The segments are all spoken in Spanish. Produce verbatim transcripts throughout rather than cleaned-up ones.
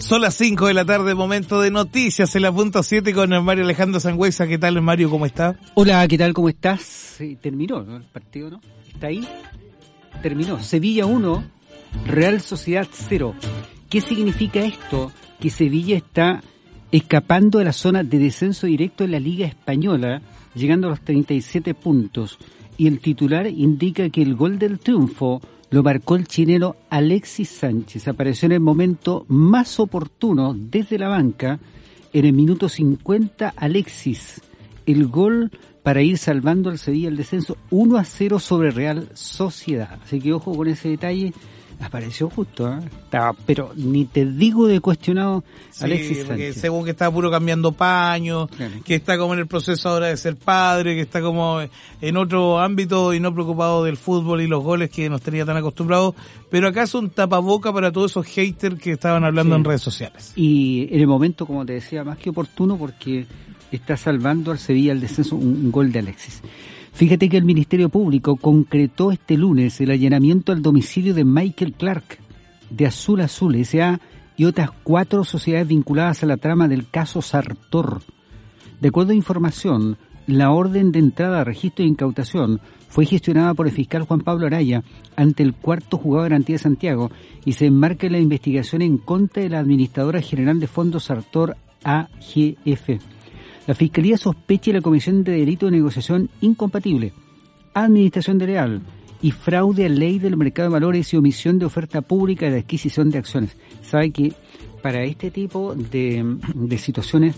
Son las cinco de la tarde, momento de noticias en la punto siete con el Mario Alejandro Sangüesa. ¿Qué tal, Mario? ¿Cómo está? Hola, ¿qué tal? ¿Cómo estás? Eh, terminó, ¿no? El partido, ¿no? ¿Está ahí? Terminó. Sevilla uno, Real Sociedad cero. ¿Qué significa esto? Que Sevilla está escapando de la zona de descenso directo en la Liga Española, llegando a los treinta y siete puntos. Y el titular indica que el gol del triunfo lo marcó el chileno Alexis Sánchez. Apareció en el momento más oportuno desde la banca. En el minuto cincuenta, Alexis, el gol para ir salvando al Sevilla el descenso uno a cero sobre Real Sociedad. Así que ojo con ese detalle. Apareció justo, ¿eh? Estaba, pero ni te digo de cuestionado sí, Alexis Sánchez. Según que está puro cambiando paños, claro, que está como en el proceso ahora de ser padre, que está como en otro ámbito y no preocupado del fútbol y los goles que nos tenía tan acostumbrados. Pero acá es un tapaboca para todos esos haters que estaban hablando sí. en redes sociales. Y en el momento, como te decía, más que oportuno porque está salvando al Sevilla el descenso un, un gol de Alexis. Fíjate que el Ministerio Público concretó este lunes el allanamiento al domicilio de Michael Clark, de Azul Azul S A y otras cuatro sociedades vinculadas a la trama del caso Sartor. De acuerdo a información, la orden de entrada a registro e incautación fue gestionada por el fiscal Juan Pablo Araya ante el cuarto juzgado de garantía de Santiago y se enmarca en la investigación en contra de la Administradora General de Fondos Sartor A G F. La Fiscalía sospecha la comisión de delito de negociación incompatible, administración desleal y fraude a ley del mercado de valores y omisión de oferta pública de adquisición de acciones. Sabe que para este tipo de, de situaciones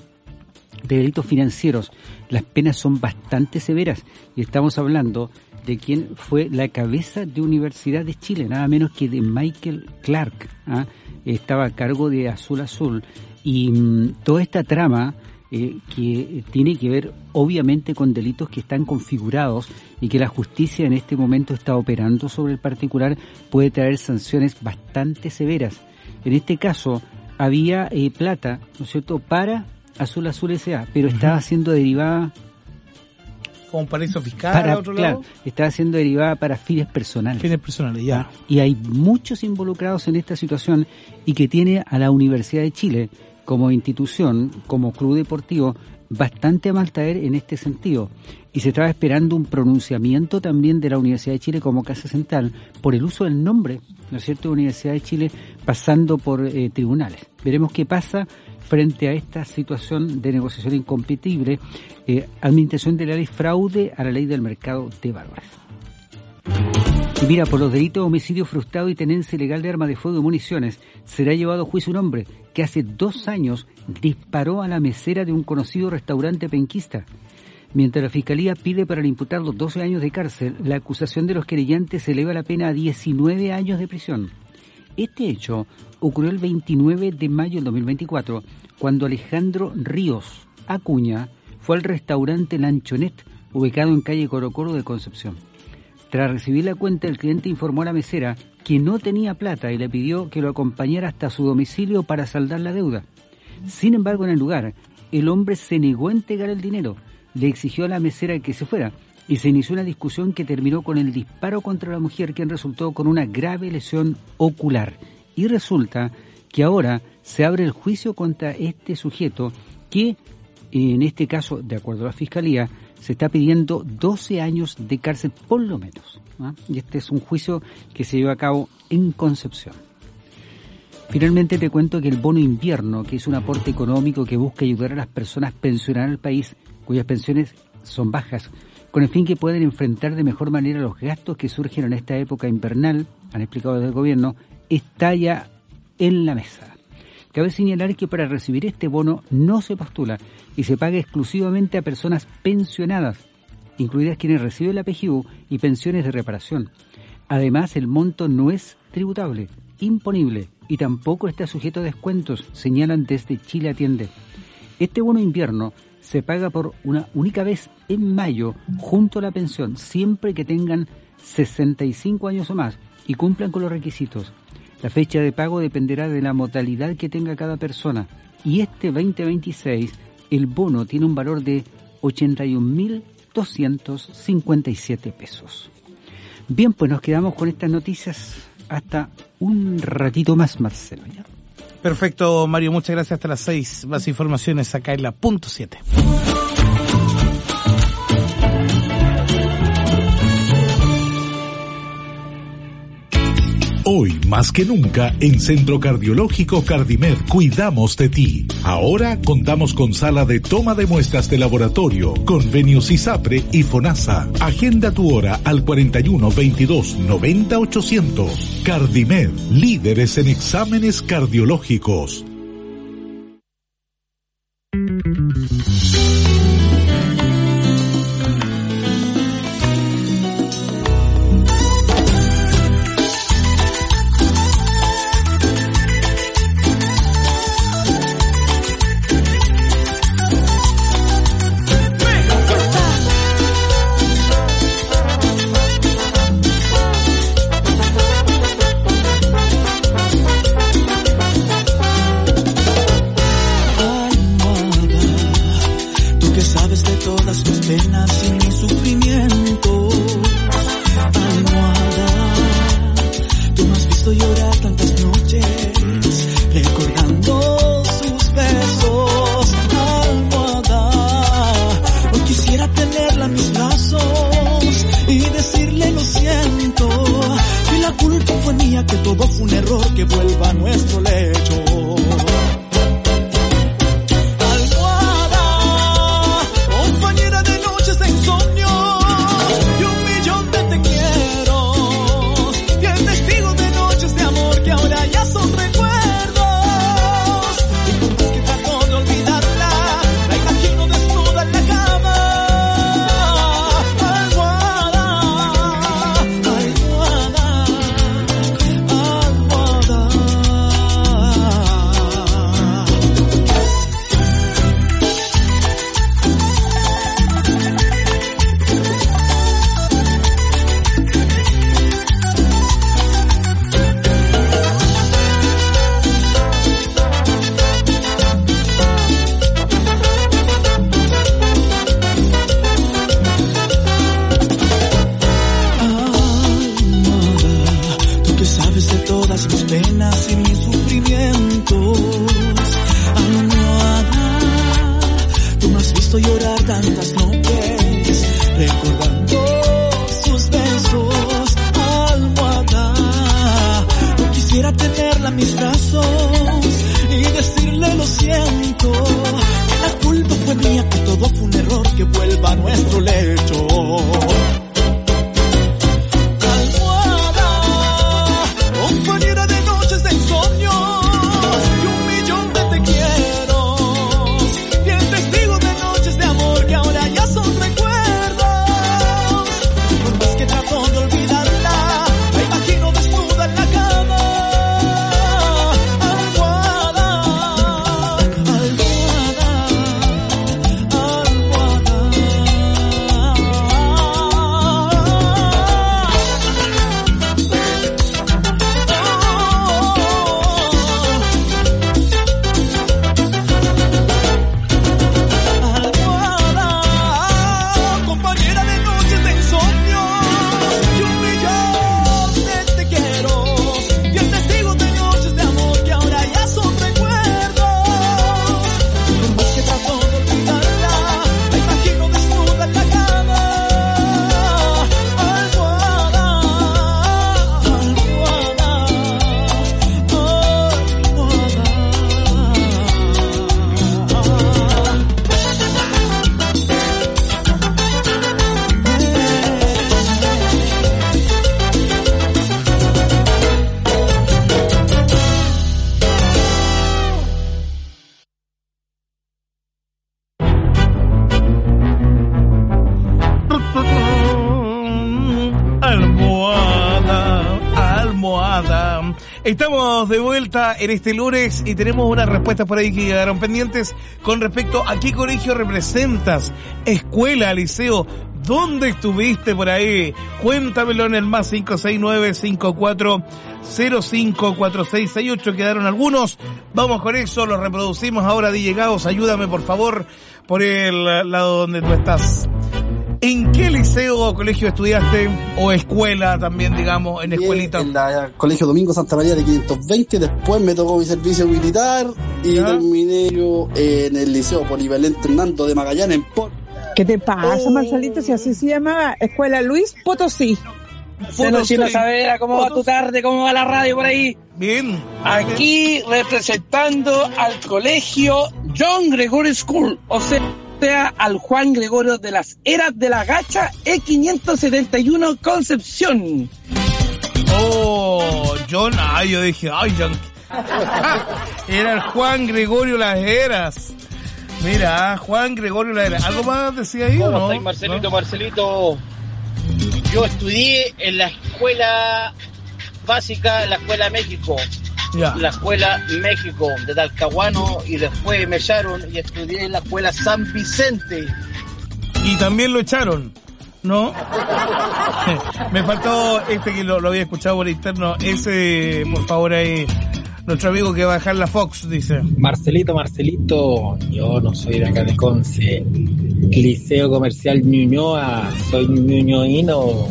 de delitos financieros las penas son bastante severas y estamos hablando de quien fue la cabeza de Universidad de Chile, nada menos que de Michael Clark. ¿ah? Estaba a cargo de Azul Azul y mmm, toda esta trama Eh, que tiene que ver obviamente con delitos que están configurados y que la justicia en este momento está operando sobre el particular, puede traer sanciones bastante severas. En este caso había eh, plata, ¿no es cierto?, para Azul Azul S A, pero uh-huh. estaba siendo derivada como un paraíso fiscal para, a otro claro, lado. Estaba siendo derivada para fines personales. Fines personales, ya. Y hay muchos involucrados en esta situación y que tiene a la Universidad de Chile como institución, como club deportivo, bastante a mal traer en este sentido. Y se estaba esperando un pronunciamiento también de la Universidad de Chile como casa central por el uso del nombre, ¿no es cierto?, Universidad de Chile, pasando por eh, tribunales. Veremos qué pasa frente a esta situación de negociación incompatible, eh, administración de la ley, fraude a la ley del mercado de valores. Y mira, por los delitos de homicidio frustrado y tenencia ilegal de armas de fuego y municiones, será llevado a juicio un hombre que hace dos años disparó a la mesera de un conocido restaurante penquista. Mientras la Fiscalía pide para el imputado doce años de cárcel, la acusación de los querellantes eleva la pena a diecinueve años de prisión. Este hecho ocurrió el veintinueve de mayo del dos mil veinticuatro, cuando Alejandro Ríos Acuña fue al restaurante Lanchonet, ubicado en calle Coro Coro de Concepción. Tras recibir la cuenta, el cliente informó a la mesera que no tenía plata y le pidió que lo acompañara hasta su domicilio para saldar la deuda. Sin embargo, en el lugar, el hombre se negó a entregar el dinero, le exigió a la mesera que se fuera y se inició una discusión que terminó con el disparo contra la mujer, quien resultó con una grave lesión ocular. Y resulta que ahora se abre el juicio contra este sujeto que, en este caso, de acuerdo a la Fiscalía, se está pidiendo doce años de cárcel por lo menos, ¿no? Y este es un juicio que se lleva a cabo en Concepción. Finalmente te cuento que el bono invierno, que es un aporte económico que busca ayudar a las personas pensionadas del país cuyas pensiones son bajas, con el fin que puedan enfrentar de mejor manera los gastos que surgen en esta época invernal, han explicado desde el gobierno, está ya en la mesa. Cabe señalar que para recibir este bono no se postula y se paga exclusivamente a personas pensionadas, incluidas quienes reciben la P G U y pensiones de reparación. Además, el monto no es tributable, imponible y tampoco está sujeto a descuentos, señalan desde Chile Atiende. Este bono invierno se paga por una única vez en mayo junto a la pensión, siempre que tengan sesenta y cinco años o más y cumplan con los requisitos. La fecha de pago dependerá de la modalidad que tenga cada persona y este veinte veintiséis el bono tiene un valor de ochenta y un mil doscientos cincuenta y siete pesos. Bien, pues nos quedamos con estas noticias hasta un ratito más, Marcelo, ¿ya? Perfecto, Mario, muchas gracias. Hasta las seis. Más informaciones acá en la punto siete. Hoy, más que nunca, en Centro Cardiológico Cardimed cuidamos de ti. Ahora contamos con sala de toma de muestras de laboratorio, convenios ISAPRE y FONASA. Agenda tu hora al cuarenta y uno, veintidós, noventa, ochocientos. Cardimed, líderes en exámenes cardiológicos. Estamos de vuelta en este lunes y tenemos unas respuestas por ahí que quedaron pendientes con respecto a qué colegio representas, escuela, liceo, ¿dónde estuviste por ahí? Cuéntamelo en el más cinco seis nueve, cinco cuatro cero cinco, cuatro seis seis ocho. Quedaron algunos, vamos con eso, los reproducimos ahora. D J Gaos, ayúdame por favor por el lado donde tú estás. ¿En qué liceo o colegio estudiaste? O escuela también, digamos, en escuelita. En el Colegio Domingo Santa María de quinientos veinte, después me tocó mi servicio militar y ¿ya? Terminé yo en el Liceo Polivalente Hernando de Magallanes en Por... ¿Qué te pasa, oh. Marcelito? Si así se llamaba, Escuela Luis Potosí. Chino Saavedra, ¿cómo Potosí. Va tu tarde? ¿Cómo va la radio por ahí? Bien. Aquí representando al colegio John Gregorio School, o sea, sea al Juan Gregorio de las Eras de la Gacha E quinientos setenta y uno Concepción. Oh, John, ay, yo dije, ay, John. Era el Juan Gregorio Las Heras. Mira, Juan Gregorio Las Heras. ¿Algo más decía ahí o no? ¿Cómo Marcelito, ¿no? Marcelito? Yo estudié en la escuela básica, la escuela México. Ya. La escuela México de Talcahuano y después me echaron y estudié en la escuela San Vicente. Y también lo echaron, ¿no? Me faltó este que lo, lo había escuchado por interno. Ese, por favor, ahí. Nuestro amigo que va a dejar la Fox, dice. Marcelito, Marcelito, yo no soy de acá de Conce. Liceo Comercial Ñuñoa, soy ñuñoíno.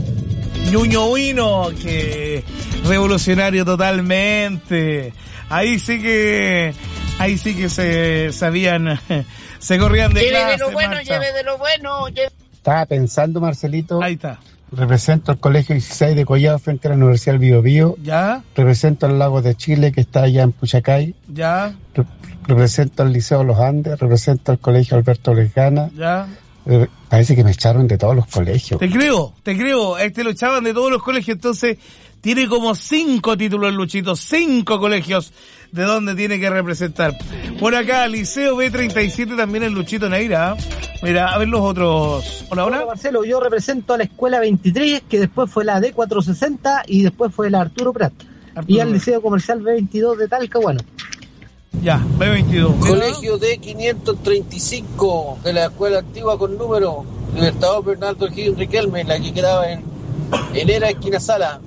Ñuñoíno, que revolucionario totalmente. Ahí sí que, ahí sí que se sabían, se corrían de lleve clase. Lleve de lo bueno, marcha. lleve de lo bueno. Lleve... Estaba pensando, Marcelito. Ahí está. Represento al Colegio dieciséis de Collado frente a la Universidad del Biobío. Ya. Represento al Lago de Chile que está allá en Puchacay. Ya. Re- represento al Liceo Los Andes. Represento al Colegio Alberto Lesgana. Ya. Eh, parece que me echaron de todos los colegios. Te creo, te creo. Este lo echaban de todos los colegios, entonces tiene como cinco títulos Luchito, cinco colegios de donde tiene que representar. Por acá, Liceo B treinta y siete también el Luchito Neira. Mira, a ver los otros. Hola, hola. Hola, Marcelo, yo represento a la Escuela veintitrés, que después fue la D cuatrocientos sesenta y después fue la Arturo Prat. Arturo y al Liceo Comercial B veintidós de Talcahuano. Ya, B veintidós. Colegio D quinientos treinta y cinco, de la escuela antigua con número, Libertador Bernardo Gil Riquelme, la que quedaba en, en Era Esquina Sala,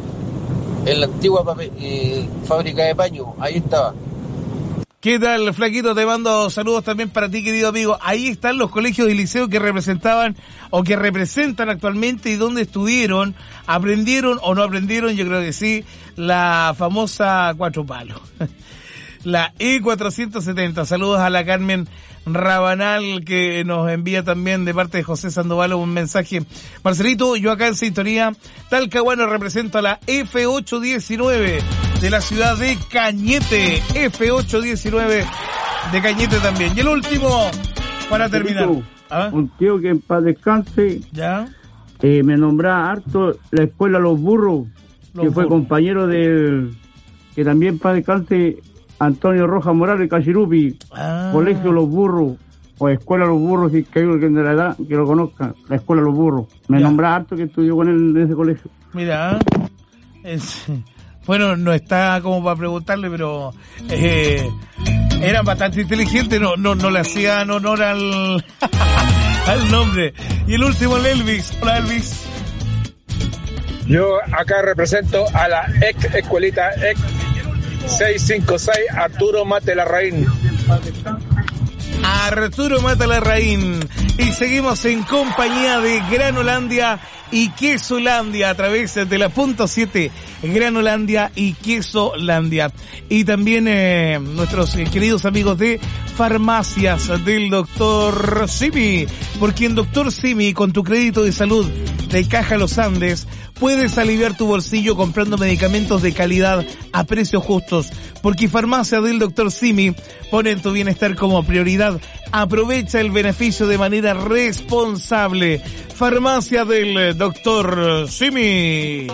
en la antigua papel, eh, fábrica de paño, ahí estaba. ¿Qué tal, Flaquito? Te mando saludos también para ti, querido amigo. Ahí están los colegios y liceos que representaban o que representan actualmente y donde estuvieron, aprendieron o no aprendieron, yo creo que sí, la famosa Cuatro Palos. La E cuatrocientos setenta. Saludos a la Carmen Rabanal, que nos envía también de parte de José Sandoval un mensaje. Marcelito, yo acá en sintonía, Talcahuano, represento a la F ochocientos diecinueve de la ciudad de Cañete. F ochocientos diecinueve de Cañete también. Y el último, para terminar. ¿Ah? Un tío que en paz descanse. ¿Ya? Eh, me nombraba harto la escuela Los Burros, los que fue burros. Compañero del, que también en paz descanse, Antonio Rojas Morales Cachirupi. Ah. Colegio Los Burros o Escuela Los Burros, si que hay alguien de la edad que lo conozca, la Escuela Los Burros. Me ya. Nombra harto que estudió con él en ese colegio. Mira, es, bueno, no está como para preguntarle, pero eh, eran bastante inteligentes, no, no, no le hacían honor al al nombre. Y el último, el Elvis. Hola, Elvis. Yo acá represento a la ex escuelita ex seiscientos cincuenta y seis Arturo Mate Larraín. Arturo Mate Larraín. Y seguimos en compañía de Granolandia y Quesolandia a través de la punto siete, Granolandia y Quesolandia. Y también eh, nuestros eh, queridos amigos de Farmacias del Doctor Simi, porque en Doctor Simi, con tu crédito de salud de Caja Los Andes, puedes aliviar tu bolsillo comprando medicamentos de calidad a precios justos, porque Farmacia del Doctor Simi pone en tu bienestar como prioridad. Aprovecha el beneficio de manera responsable. Farmacia del Doctor Simi.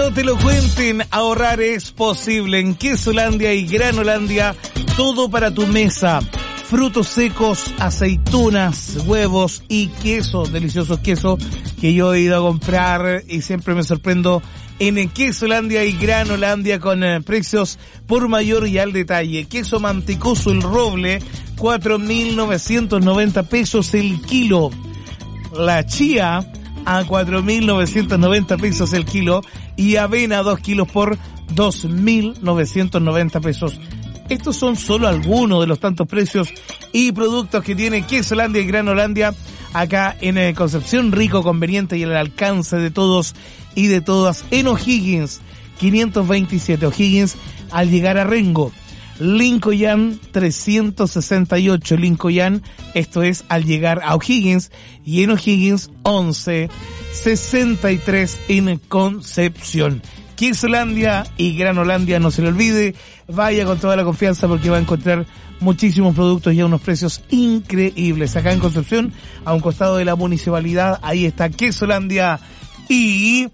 no te lo cuenten, ahorrar es posible. En Quesolandia y Granolandia, todo para tu mesa. Frutos secos, aceitunas, huevos y queso, deliciosos quesos que yo he ido a comprar y siempre me sorprendo en Quesolandia y Granolandia con eh, precios por mayor y al detalle. Queso mantecoso El Roble, cuatro mil novecientos noventa pesos el kilo. La chía a cuatro mil novecientos noventa pesos el kilo y avena dos kilos por dos mil novecientos noventa pesos. Estos son solo algunos de los tantos precios y productos que tiene Quesolandia y Granolandia acá en eh, Concepción, rico, conveniente y al alcance de todos y de todas en O'Higgins, quinientos veintisiete O'Higgins al llegar a Rengo. Lincoln trescientos sesenta y ocho Lincoln, esto es al llegar a O'Higgins, y en O'Higgins once sesenta y tres en Concepción. Quesolandia y Granolandia, no se le olvide, vaya con toda la confianza porque va a encontrar muchísimos productos y a unos precios increíbles. Acá en Concepción, a un costado de la municipalidad, ahí está Quesolandia y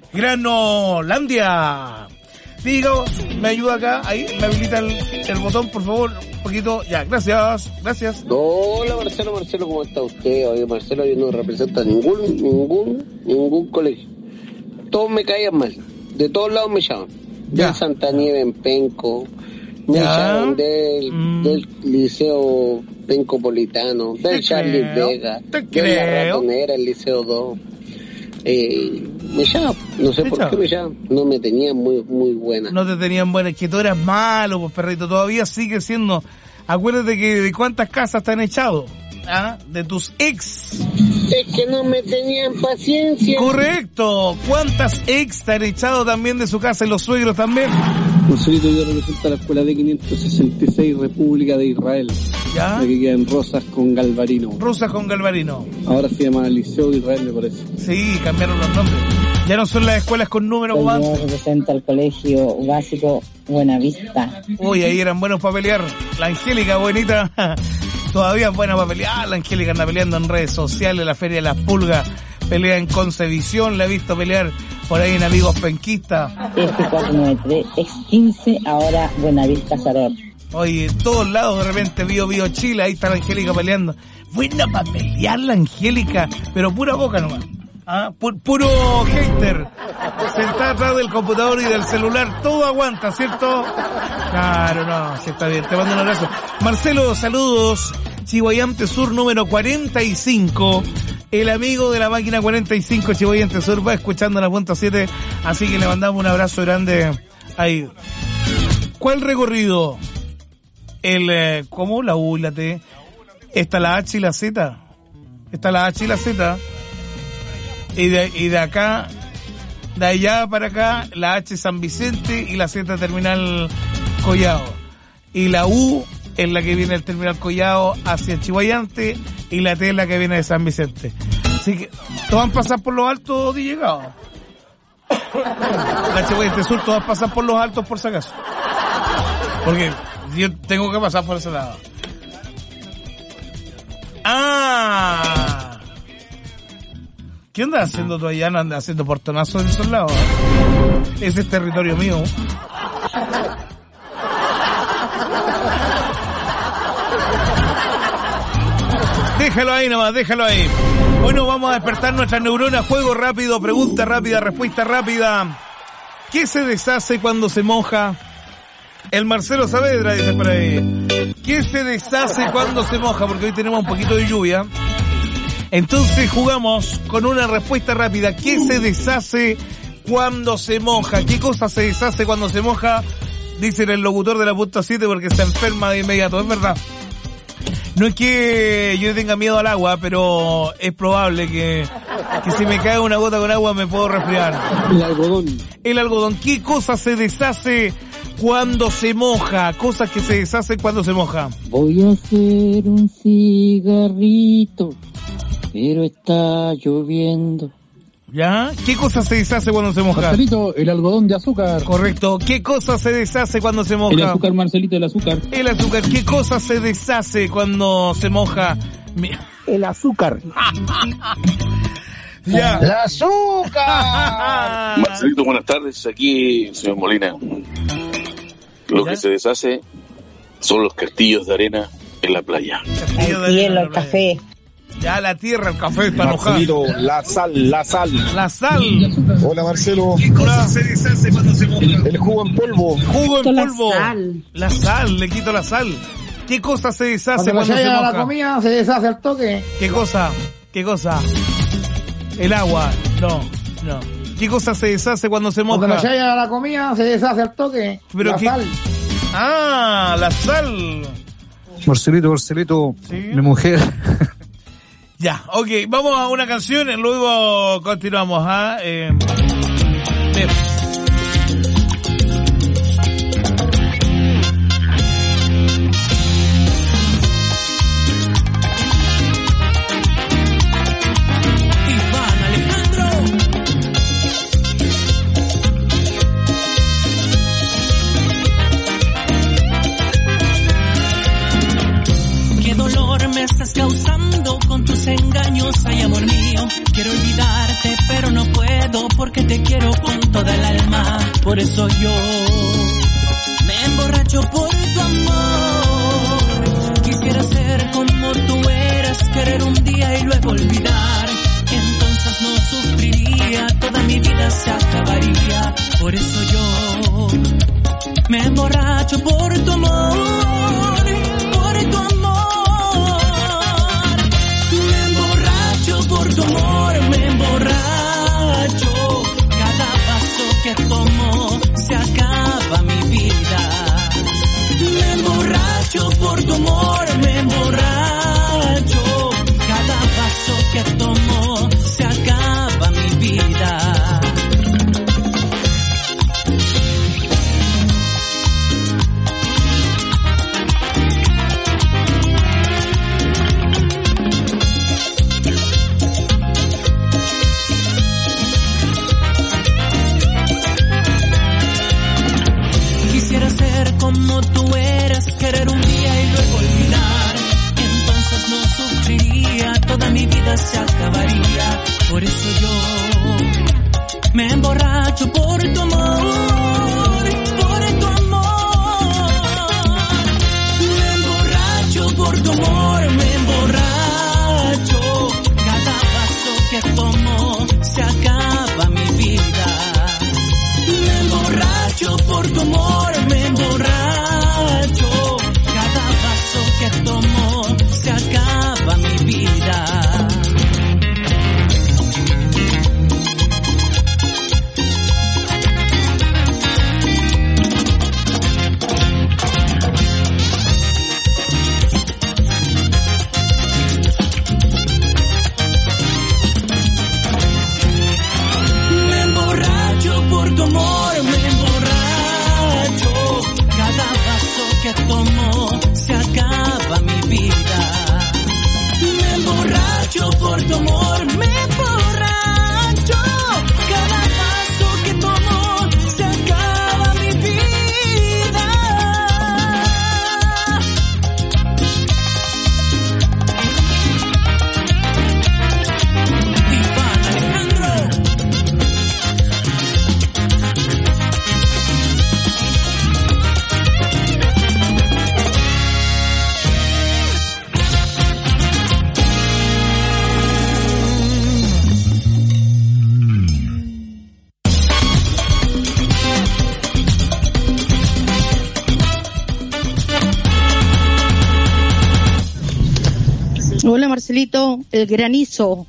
Granolandia. Digo, me ayuda acá, ahí, me habilita el, el botón, por favor, un poquito, ya, gracias, gracias. Hola Marcelo, Marcelo, ¿cómo está usted? Oye Marcelo, yo no represento a ningún, ningún, ningún colegio. Todos me caían mal, de todos lados me llaman. Ya. Del Santa Nieve en Penco, me llaman del, mm. del Liceo Pencopolitano, del Charlie Vega, de la Ratonera, el Liceo dos. Eh, me llaman, no sé por qué me llaman, no me tenían muy muy buena. No te tenían buena, es que tú eras malo, pues perrito, todavía sigue siendo. Acuérdate que de cuántas casas te han echado, ¿ah? De tus ex. Es que no me tenían paciencia. Correcto, ¿cuántas ex te han echado también de su casa y los suegros también? Marcelito, yo represento a la escuela de quinientos sesenta y seis República de Israel. ¿Ya? La que queda en Rosas con Galvarino. Rosas con Galvarino. Ahora se llama Liceo de Israel, me parece. Sí, cambiaron los nombres. Ya no son las escuelas con números como antes. Yo represento al colegio básico Buenavista. Uy, ahí eran buenos para pelear. La Angélica, buenita. Todavía es buena para pelear. La Angélica anda peleando en redes sociales, la Feria de las Pulgas. Pelea en Concevisión, la he visto pelear por ahí en Amigos Penquistas. Este cuatro nueve tres, ex quince, ahora Buenavista Saror. Oye, en todos lados de repente Bio Bio Chile, ahí está la Angélica peleando. Buena para pelear la Angélica, pero pura boca nomás. ¿Ah? Pu- puro hater. Sentada atrás del computador y del celular, todo aguanta, ¿cierto? Claro, no, sí está bien, te mando un abrazo. Marcelo, saludos. Chihuayante Sur número cuarenta y cinco. El amigo de la máquina cuarenta y cinco, Chihuayante Sur, va escuchando la punta siete, así que le mandamos un abrazo grande ahí. ¿Cuál recorrido? El, eh, ¿cómo? La U y la T. Está la H y la Z. Está la H y la Z. Y de, y de acá, de allá para acá, la H San Vicente y la Z Terminal Collao. Y la U es la que viene del Terminal Collao hacia Chihuayante y la T es la que viene de San Vicente. Así que todas pasan por los altos de llegado. La Chihuayante Sur todas pasan por los altos por si acaso. Porque yo tengo que pasar por ese lado. ¡Ah! ¿Qué andas haciendo tú allá? ¿No andas haciendo portonazos en esos lados? Ese es territorio mío. Déjalo ahí nomás, déjalo ahí. Bueno, vamos a despertar nuestras neuronas. Juego rápido, pregunta rápida, respuesta rápida. ¿Qué se deshace cuando se moja? El Marcelo Saavedra dice por ahí. ¿Qué se deshace cuando se moja? Porque hoy tenemos un poquito de lluvia. Entonces jugamos con una respuesta rápida. ¿Qué se deshace cuando se moja? ¿Qué cosa se deshace cuando se moja? Dice el locutor de la punta siete porque se enferma de inmediato. Es verdad. No es que yo tenga miedo al agua, pero es probable que, que si me cae una gota con agua me puedo resfriar. El algodón. El algodón. ¿Qué cosa se deshace cuando se moja? Cosas que se deshacen cuando se moja. Voy a hacer un cigarrito, pero está lloviendo. ¿Ya? ¿Qué cosa se deshace cuando se moja? Marcelito, el algodón de azúcar. Correcto. ¿Qué cosa se deshace cuando se moja? El azúcar, Marcelito, el azúcar. El azúcar. ¿Qué cosa se deshace cuando se moja? El azúcar. Ya. ¡El azúcar! Marcelito, buenas tardes. Aquí, señor Molina. Lo ¿Ya? que se deshace son los castillos de arena en la playa. El hielo, el café. Ya la tierra, el café está enojado. La sal, la sal. La sal. Hola, Marcelo. ¿Qué cosa se deshace cuando se moja? El jugo en polvo. Jugo en polvo. La sal. La sal, le quito la sal. ¿Qué cosa se deshace cuando, cuando se moja? la comida se deshace al toque. ¿Qué cosa? ¿Qué cosa? El agua. No, no. ¿Qué cosa se deshace cuando se moja? Cuando llega la comida se deshace al toque. Pero la qué... sal. Ah, la sal. Marcelito, Marcelito, ¿sí? Mi mujer. Ya, ok, vamos a una canción y luego continuamos. ¿Ah? Eh, eh. Iván Alejandro. Qué dolor me estás causando con tus engaños, ay amor mío. Quiero olvidarte pero no puedo porque te quiero con toda el alma. Por eso yo me emborracho por tu amor. Quisiera ser como tú eras, querer un día y luego olvidar. Entonces no sufriría, toda mi vida se acabaría. Por eso yo me emborracho por tu amor, por tu amor. Por tu amor me emborracho, cada paso que tomo se acaba mi vida. Me emborracho por tu amor, me emborracho, cada paso que tomo se acaba mi vida. Como tú eras, querer un día y luego olvidar. Entonces no sufriría, toda mi vida se acabaría. Por eso yo me emborracho por tu amor, por tu amor. Me emborracho por tu amor, me emborracho. Cada paso que tomo se acaba mi vida. Me emborracho por tu amor, me emborracho. Cada paso que tomo se acaba mi vida. Me emborracho por tu amor, me emborracho. Cada paso que tomo se acaba mi vida. Me emborracho por tu amor, me emborracho. Cada paso que tomo se acaba mi vida. Iván Alejandro. Hola Marcelito, el granizo.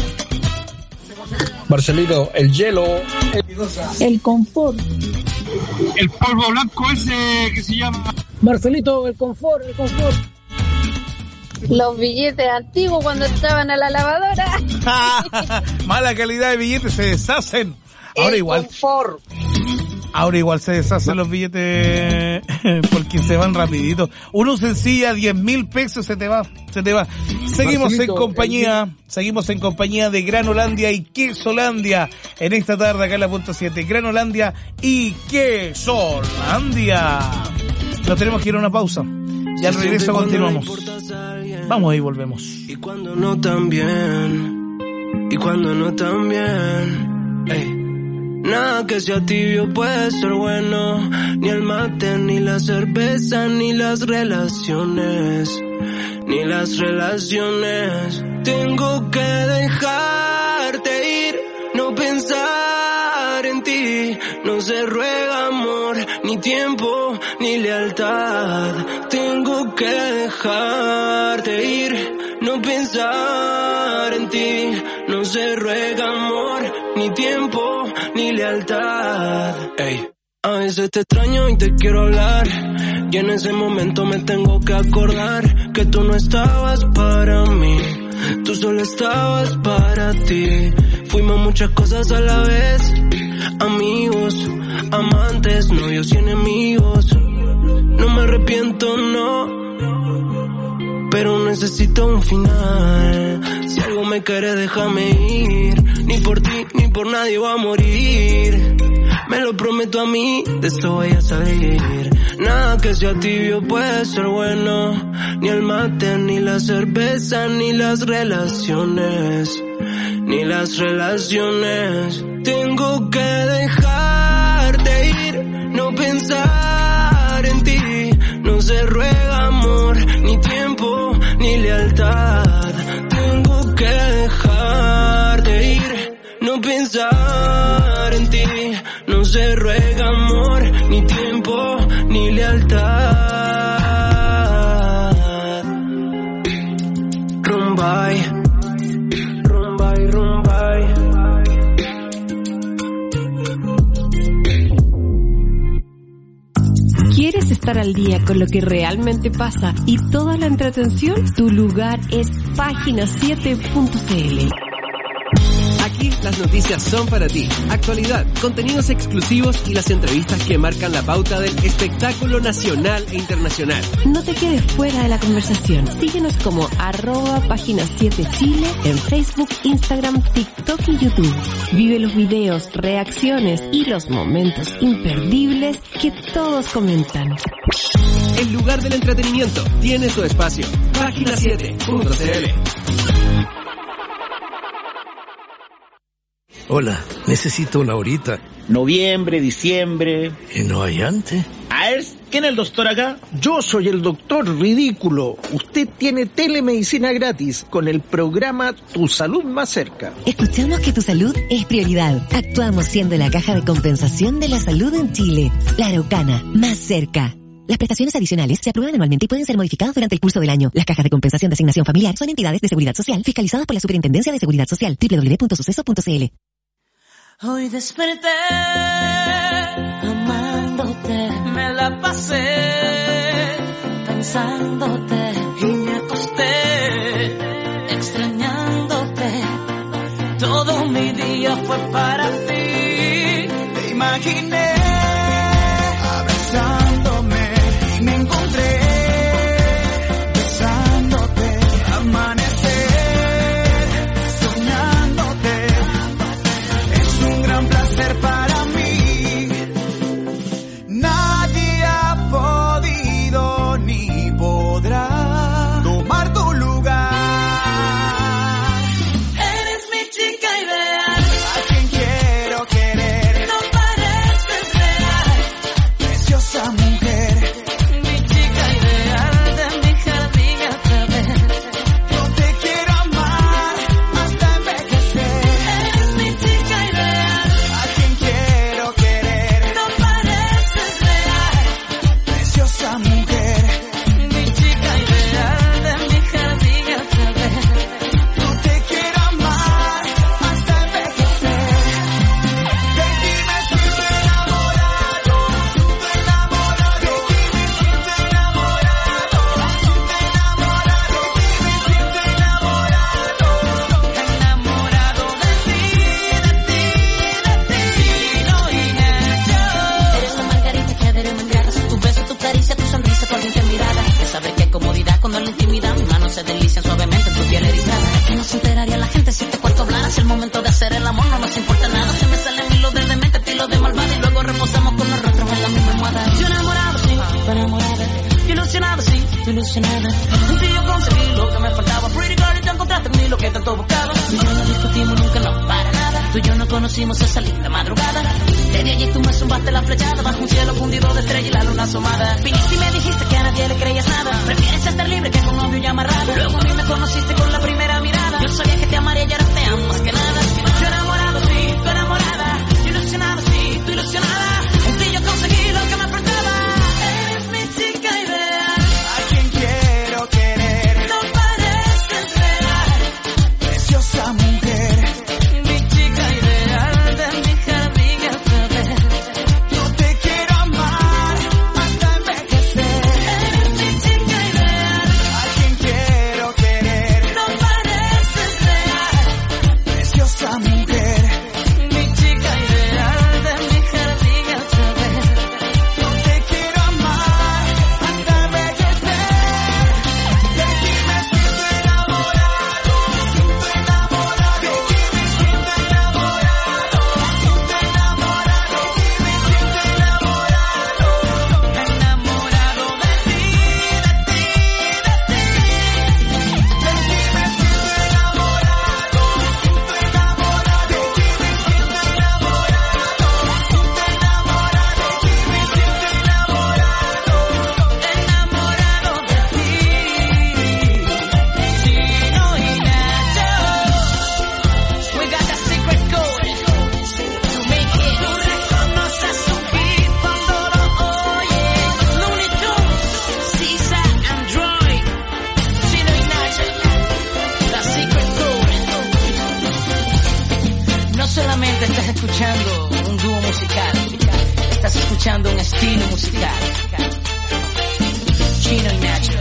Marcelito, el hielo. El confort. El polvo blanco ese que se llama. Marcelito, el confort, el confort. Los billetes antiguos cuando estaban a la lavadora. Mala calidad de billetes, se deshacen. Ahora el igual. Confort. Ahora igual se deshacen los billetes porque se van rapidito. Uno sencilla, diez mil pesos, se te va, se te va. Seguimos Marcelito, en compañía, el... seguimos en compañía de Granolandia y Quesolandia en esta tarde acá en la punto siete. Granolandia y Quesolandia. Nos tenemos que ir a una pausa. Y al regreso continuamos. Vamos y volvemos. Y cuando no tan bien, y cuando no tan bien, ey. Nada que sea tibio puede ser bueno, ni el mate, ni la cerveza, ni las relaciones, ni las relaciones. Tengo que dejarte ir, no pensar en ti. No se ruega amor, ni tiempo, ni lealtad. Tengo que dejarte ir, no pensar en ti. No se ruega amor, ni tiempo, ni lealtad. Ey. A veces te extraño y te quiero hablar, y en ese momento me tengo que acordar que tú no estabas para mí, tú solo estabas para ti. Fuimos muchas cosas a la vez, amigos, amantes, novios y enemigos. No me arrepiento, no, pero necesito un final. Si algo me quiere, déjame ir. Ni por ti, ni por nadie voy a morir. Me lo prometo a mí, de esto voy a salir. Nada que sea tibio puede ser bueno, ni el mate, ni la cerveza, ni las relaciones, ni las relaciones. Tengo que dejarte ir, no pensar en ti. No se ruega amor, ni tiempo, ni lealtad. Tengo que dejarte ir, no pensar en ti. No se ruega amor, ni tiempo, ni lealtad. Rumbay, rumbay, rumbay. ¿Quieres estar al día con lo que realmente pasa y toda la entretención? Tu lugar es página siete punto c l. Aquí las noticias son para ti. Actualidad, contenidos exclusivos y las entrevistas que marcan la pauta del espectáculo nacional e internacional. No te quedes fuera de la conversación. Síguenos como arroba página siete Chile en Facebook, Instagram, TikTok y YouTube. Vive los videos, reacciones y los momentos imperdibles que todos comentan. El lugar del entretenimiento tiene su espacio. página siete punto c l. Hola, necesito una horita. Noviembre, diciembre. ¿Y no hay antes? A ver, ¿quién es el doctor acá? Yo soy el doctor ridículo. Usted tiene telemedicina gratis con el programa Tu Salud Más Cerca. Escuchamos que tu salud es prioridad. Actuamos siendo la caja de compensación de la salud en Chile. La Araucana, más cerca. Las prestaciones adicionales se aprueban anualmente y pueden ser modificadas durante el curso del año. Las cajas de compensación de asignación familiar son entidades de seguridad social fiscalizadas por la Superintendencia de Seguridad Social. doble u doble u doble u punto suceso punto c l. Hoy desperté amándote, me la pasé pensándote y me acosté extrañándote. Todo mi día fue para ti. Te imaginé abrazándome y me encontré besándote, amanecer soñándote. Es un gran placer para mí. Nadie ha podido ni podrá tomar tu lugar. Eres mi chica ideal, a quien quiero querer. No pareces real, preciosa mujer. Mi chica ideal, de mi jardín a través. Yo te quiero amar hasta envejecer. Eres mi chica ideal, a quien quiero querer. No pareces real, preciosa mujer. Mi chica ideal, de mi jardín a través. Yo te quiero amar hasta envejecer. De ti me siento enamorado, siento enamorado. De ti me siento enamorado, siento enamorado. De ti me siento enamorado, enamorado de ti, de ti, de ti. No y Nacho. Eres la margarita que adere me embriagas. Tu beso, tu caricia, tu sonrisa, tu ardiente mirada. De saber qué comodidad cuando en la intimidad mis manos se deslizan suavemente en tu piel erizada. Que no se enteraría la gente si este cuarto hablara. Si el momento de hacer el amor no nos importa nada. Se me salen hilos de demente, estilo de malvada. Y luego reposamos con los rostros en la misma almohada. Yo enamorado, sí, tú enamorada. Yo ilusionado, sí, tú ilusionada. En ti yo conseguí lo que me faltaba. Pretty girl, y te encontraste en mí lo que tanto buscaba. Tú y yo no discutimos nunca, no, para nada. Tú y yo no conocimos esa linda madrugada. Desde allí tú me zumbaste la flechada bajo un cielo fundido de estrella y la luna asomada. Viniste y me dijiste que a nadie le creías nada. Prefieres estar libre que con novio y amarrado. Luego a mí me conociste con la primera mirada. Yo sabía que te amaría y ahora te amo más que nada. Yo enamorado, sí, tú enamorada. Yo ilusionado, sí, tú ilusionada. En ti yo conseguí lo que me faltaba. Eres mi chica ideal, a quien quiero querer. No pareces real, preciosa mujer. mi chica ideal de mi jardín al saber. Yo te quiero amar hasta envejecer. Eres mi chica ideal, a quien quiero querer. no pareces real, Preciosa mujer. mi chica ideal de mi jardín al saber. Yo te quiero amar hasta envejecer. De ti me siento enamorado, siento enamorado. De ti me siento enamorado, siento enamorado. De ti me siento enamorado, Enamorado de ti, de ti, de ti. de ti me siento enamorado, siento enamorado. De ti me siento enamorado, siento enamorado. De ti me siento enamorado. Enamorado de ti, Chino y Nacho. We got that secret code to make it. Tú reconoces un hit cuando lo oyes. Looney Tunes, Sisa, Android, Chino y Nacho. La secret code. No solamente estás escuchando un dúo musical, estás escuchando un estilo musical. Chino y Nacho.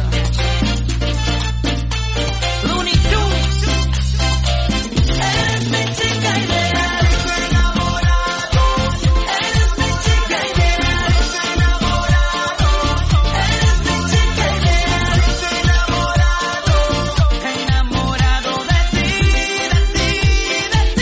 Looney Tunes. Eres mi chica ideal. Enamorado. Eres mi chica ideal. Enamorado. Eres mi chica ideal. Enamorado. Enamorado de ti, de ti, de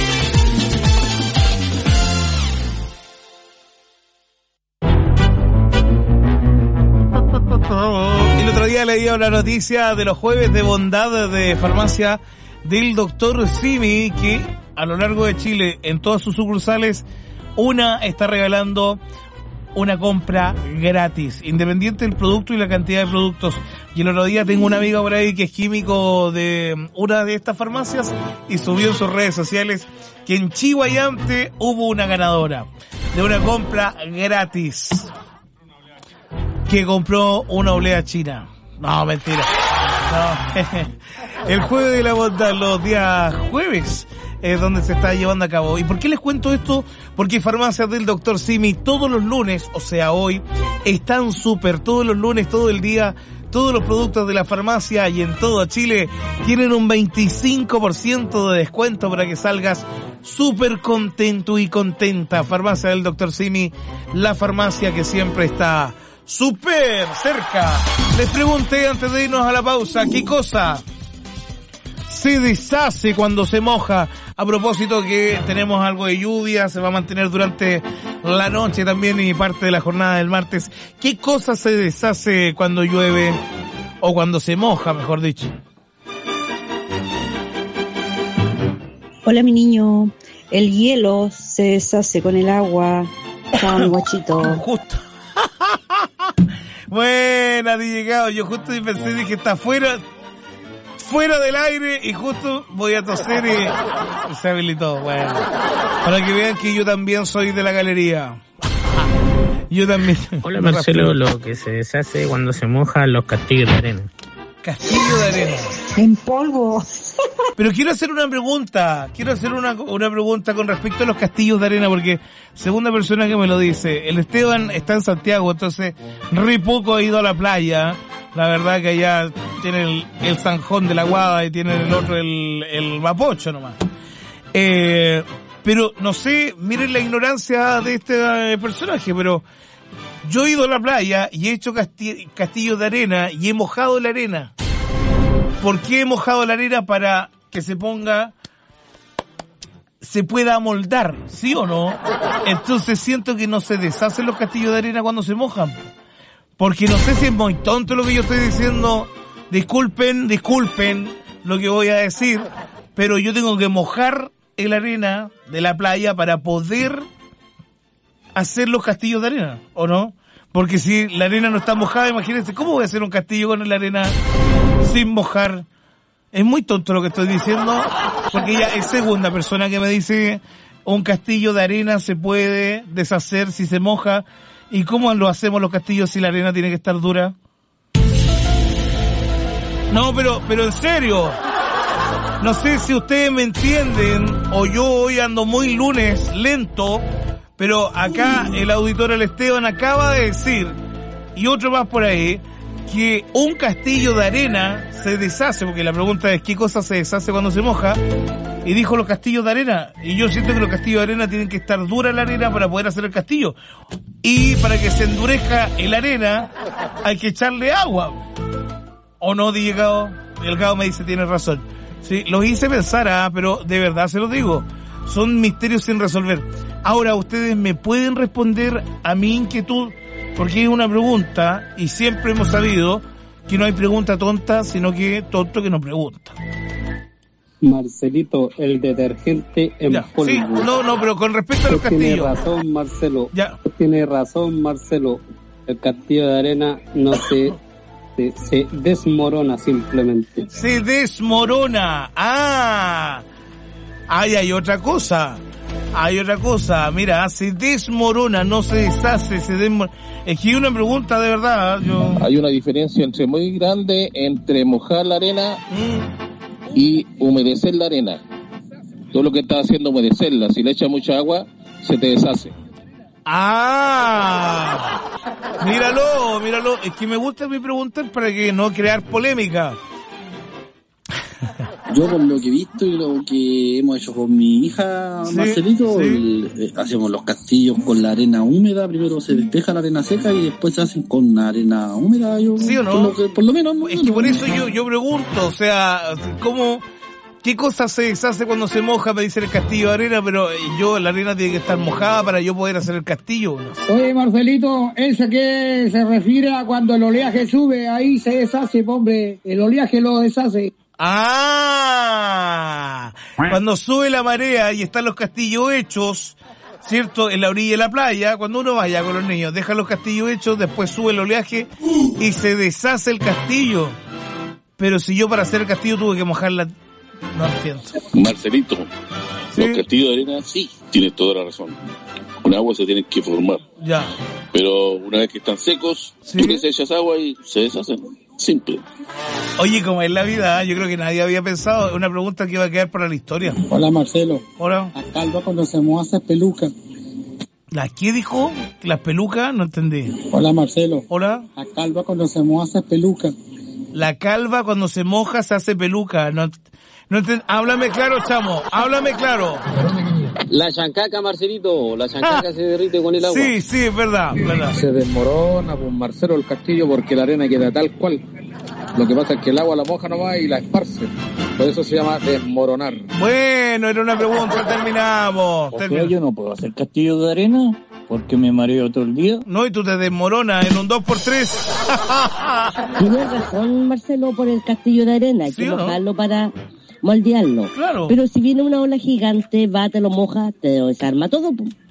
El otro día leí una noticia de los jueves de bondad de farmacia del doctor Simi, que a lo largo de Chile, en todas sus sucursales, una está regalando una compra gratis, independiente del producto y la cantidad de productos. Y el otro día tengo una amiga por ahí que es químico de una de estas farmacias y subió en sus redes sociales que en Chihuayante hubo una ganadora de una compra gratis, que compró una oblea china. No, mentira. No. El jueves de la bondad, los días jueves, es donde se está llevando a cabo. ¿Y por qué les cuento esto? Porque farmacias del doctor Simi todos los lunes, o sea hoy, están súper. Todos los lunes, todo el día, todos los productos de la farmacia y en todo Chile tienen un veinticinco por ciento de descuento para que salgas súper contento y contenta. Farmacia del doctor Simi, la farmacia que siempre está súper cerca. Les pregunté antes de irnos a la pausa, ¿qué cosa se deshace cuando se moja? A propósito que tenemos algo de lluvia, se va a mantener durante la noche también y parte de la jornada del martes. ¿Qué cosa se deshace cuando llueve o cuando se moja, mejor dicho? Hola mi niño, el hielo se deshace con el agua. Chao mi guachito. Justo. Buena, di llegado. Yo justo pensé, dije, está fuera, fuera del aire y justo voy a toser y se habilitó. Bueno, para que vean que yo también soy de la galería. Yo también. Hola Marcelo, lo que se deshace cuando se mojan los castillos de arena. Castillo de arena. En polvo. Pero quiero hacer una pregunta, quiero hacer una, una pregunta con respecto a los castillos de arena, porque segunda persona que me lo dice, el Esteban está en Santiago, entonces re poco ha ido a la playa. La verdad que allá tiene el, el zanjón de la Guada y tiene el otro el, el Mapocho nomás. Eh, pero no sé, miren la ignorancia de este personaje, pero yo he ido a la playa y he hecho casti- castillos de arena y he mojado la arena. ¿Por qué he mojado la arena? Para que se ponga, se pueda amoldar, ¿sí o no? Entonces siento que no se deshacen los castillos de arena cuando se mojan. Porque no sé si es muy tonto lo que yo estoy diciendo. Disculpen, disculpen lo que voy a decir, pero yo tengo que mojar la arena de la playa para poder hacer los castillos de arena, ¿o no? Porque si la arena no está mojada, imagínense, ¿cómo voy a hacer un castillo con la arena sin mojar? Es muy tonto lo que estoy diciendo, porque ya es segunda persona que me dice un castillo de arena se puede deshacer si se moja. ¿Y cómo lo hacemos los castillos si la arena tiene que estar dura? No, pero, pero en serio. No sé si ustedes me entienden, o yo hoy ando muy lunes, lento, pero acá el auditor El Esteban acaba de decir, y otro más por ahí, que un castillo de arena se deshace, porque la pregunta es ¿qué cosa se deshace cuando se moja? Y dijo los castillos de arena, y yo siento que los castillos de arena tienen que estar dura la arena para poder hacer el castillo. Y para que se endurezca la arena, hay que echarle agua. ¿O no, Diego? Delgado me dice, tiene razón. Sí, los hice pensar, ah, pero de verdad se los digo, son misterios sin resolver. Ahora, ustedes me pueden responder a mi inquietud, porque es una pregunta, y siempre hemos sabido que no hay pregunta tonta, sino que tonto que no pregunta. Marcelito, el detergente en ya, polvo. Sí, no, no, pero con respecto a los castillos. Tiene razón, Marcelo. Ya. Tiene razón, Marcelo. El castillo de arena no se... Se, se desmorona simplemente. Se desmorona. Ah. Ay, hay otra cosa. Hay otra cosa. Mira, se desmorona, no se deshace, se desmorona. Es que hay una pregunta de verdad. Yo... Hay una diferencia entre muy grande entre mojar la arena mm. y humedecer la arena. Todo lo que está haciendo humedecerla, si le echa mucha agua, se te deshace. Ah, míralo, míralo. Es que me gusta mi preguntar para que no crear polémica. Yo por lo que he visto y lo que hemos hecho con mi hija, sí, Marcelito, sí. El, eh, hacemos los castillos con la arena húmeda, primero se despeja la arena seca y después se hacen con arena húmeda. Yo, ¿sí o no? Por lo, que, por lo menos. Es que por eso yo, yo pregunto, o sea, ¿cómo... ¿Qué cosa se deshace cuando se moja? Me dice el castillo de arena, pero yo, la arena tiene que estar mojada para yo poder hacer el castillo. No sé. Oye, Marcelito, ¿ese que se refiere a cuando el oleaje sube? Ahí se deshace, hombre. El oleaje lo deshace. ¡Ah! Cuando sube la marea y están los castillos hechos, ¿cierto? En la orilla de la playa, cuando uno vaya con los niños, deja los castillos hechos, después sube el oleaje y se deshace el castillo. Pero si yo para hacer el castillo tuve que mojar la... No entiendo. Marcelito, ¿sí? Los castillos de arena, sí, tienes toda la razón. Con agua se tienen que formar. Ya. Pero una vez que están secos, ¿sí? Tú les echas agua y se deshacen. Simple. Oye, como es la vida, yo creo que nadie había pensado, una pregunta que iba a quedar para la historia. Hola, Marcelo. Hola. La calva cuando se moja hace peluca. ¿La qué dijo? ¿Las pelucas? No entendí. Hola, Marcelo. Hola. La calva cuando se moja hace peluca. La calva cuando se moja se hace peluca. No, no entiendo. Háblame claro, chamo. Háblame claro. La chancaca, Marcelito. La chancaca ah, se derrite con el agua. Sí, sí, es verdad, verdad. Se desmorona, pues, Marcelo, el castillo porque la arena queda tal cual. Lo que pasa es que el agua la moja nomás y la esparce. Por eso se llama desmoronar. Bueno, era una pregunta, terminamos. O sea, yo no puedo hacer castillo de arena porque me mareo todo el día. No, y tú te desmoronas en un dos por tres. Tienes razón, Marcelo, por el castillo de arena. Hay ¿sí que mojarlo no? para moldearlo. Claro. Pero si viene una ola gigante, va, te lo moja, te desarma todo.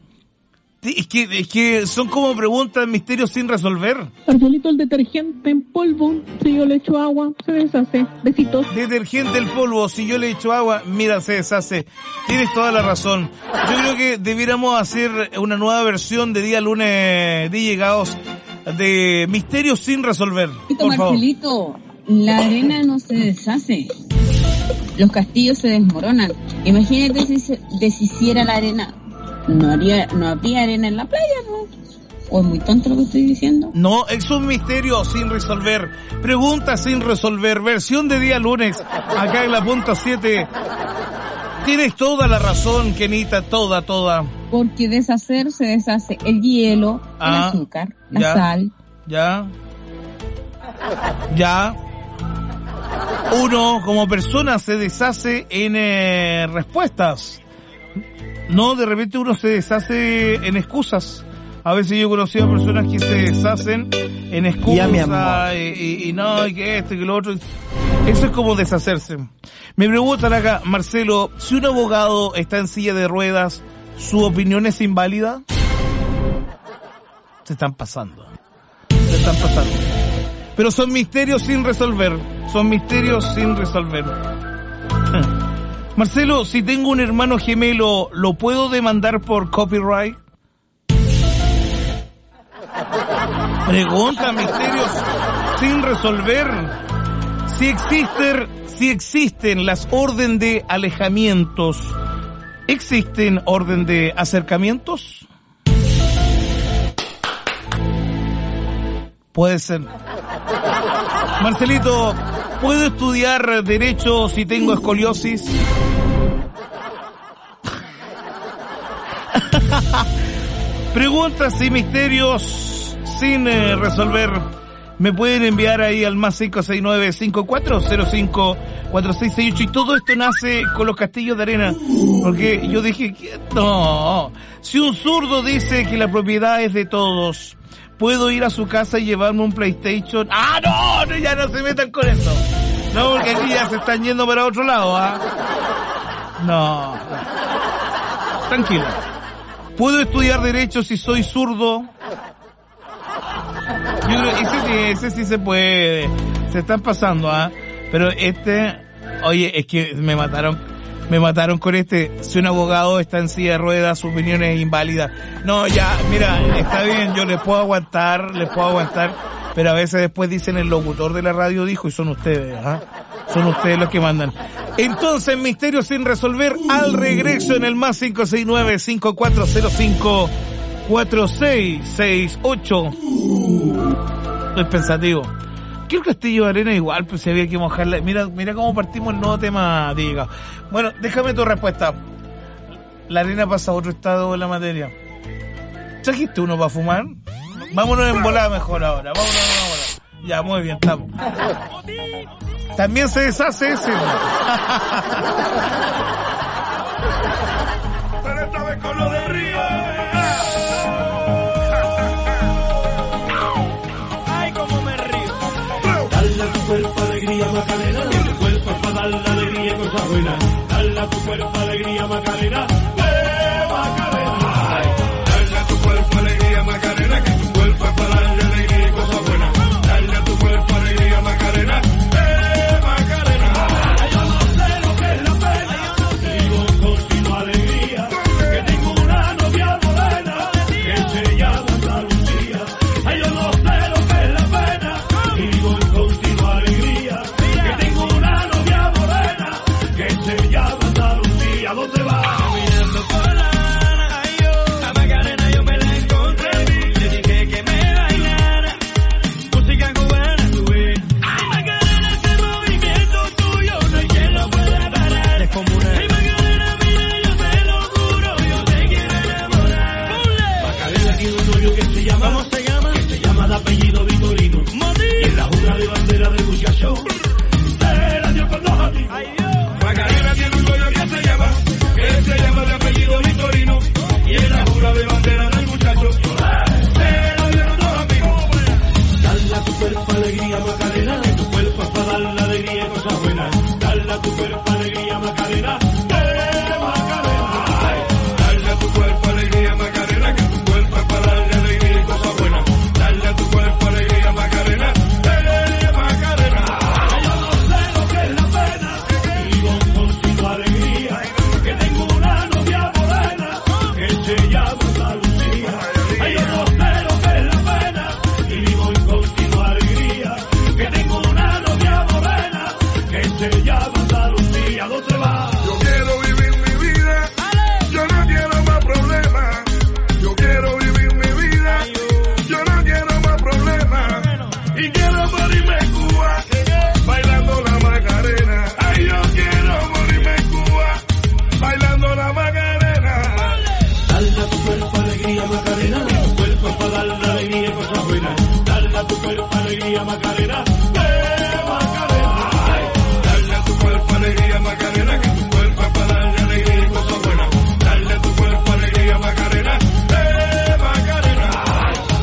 Sí, es que, es que son como preguntas, misterios sin resolver. Marcelito, el detergente en polvo, si yo le echo agua, se deshace. Besitos. Detergente en polvo, si yo le echo agua, mira, se deshace. Tienes toda la razón. Yo creo que debiéramos hacer una nueva versión de Día Lunes D J Gaos de misterios sin resolver. Por Marcelito, favor. La arena no se deshace. Los castillos se desmoronan. Imagínate si se deshiciera la arena. No haría, no habría arena en la playa, ¿no? ¿O es muy tonto lo que estoy diciendo? No, es un misterio sin resolver. Pregunta sin resolver. Versión de día lunes, acá en la punta siete. Tienes toda la razón, Kenita, toda, toda. Porque deshacer se deshace el hielo, ah, el azúcar, la ya, sal. Ya. Ya. Uno, como persona, se deshace en eh, respuestas. No, de repente uno se deshace en excusas. A veces yo he conocido a personas que se deshacen en excusas y, y, y no, y que esto y que lo otro. Eso es como deshacerse. Me preguntan acá, Marcelo, si un abogado está en silla de ruedas, ¿su opinión es inválida? Se están pasando. Se están pasando. Pero son misterios sin resolver. Son misterios sin resolver. Marcelo, si tengo un hermano gemelo, ¿lo puedo demandar por copyright? Pregunta, misterios sin resolver. Si existen, si existen las orden de alejamientos, ¿existen orden de acercamientos? Puede ser. Marcelito, ¿puedo estudiar derecho si tengo escoliosis? Preguntas y misterios sin eh, resolver. Me pueden enviar ahí al más cinco seis nueve, cinco cuatro cero cinco, cuatro seis seis ocho. Y todo esto nace con los castillos de arena. Porque yo dije, no, si un zurdo dice que la propiedad es de todos, ¿puedo ir a su casa y llevarme un PlayStation? ¡Ah, no! no ya no se metan con eso. No, porque aquí ya se están yendo para otro lado, ¿ah? No, no. Tranquilo. ¿Puedo estudiar derecho si soy zurdo? Yo creo que ese sí, ese sí se puede. Se están pasando, ¿ah? Pero este, oye, es que me mataron, me mataron con este. Si un abogado está en silla de ruedas, su opinión es inválida. No, ya, mira, está bien, yo les puedo aguantar, les puedo aguantar, pero a veces después dicen el locutor de la radio dijo y son ustedes, ¿ah? Son ustedes los que mandan. Entonces, misterio sin resolver, al regreso en el más cinco seis nueve, cinco cuatro cero cinco, cuatro seis seis ocho. Estoy pensativo. Que el castillo de arena igual, pues se había que mojarla. Mira, mira cómo partimos el nuevo tema, diga. Bueno, déjame tu respuesta. La arena pasa a otro estado de la materia. ¿Trajiste uno para fumar? Vámonos en volada mejor ahora. Vámonos en volada. Ya, muy bien, estamos. También se deshace ese. Pero esta vez con lo de Río. Ay, cómo me río. Dale a tu cuerpo alegría, Macarena. Tu cuerpo es para darle alegría y cosas buenas. Dale a tu cuerpo alegría, Macarena. ¡Eh, Macarena! Dale a tu cuerpo alegría, Macarena. Que tu cuerpo es para darle alegría y cosas buenas. Dale a tu cuerpo alegría, Macarena.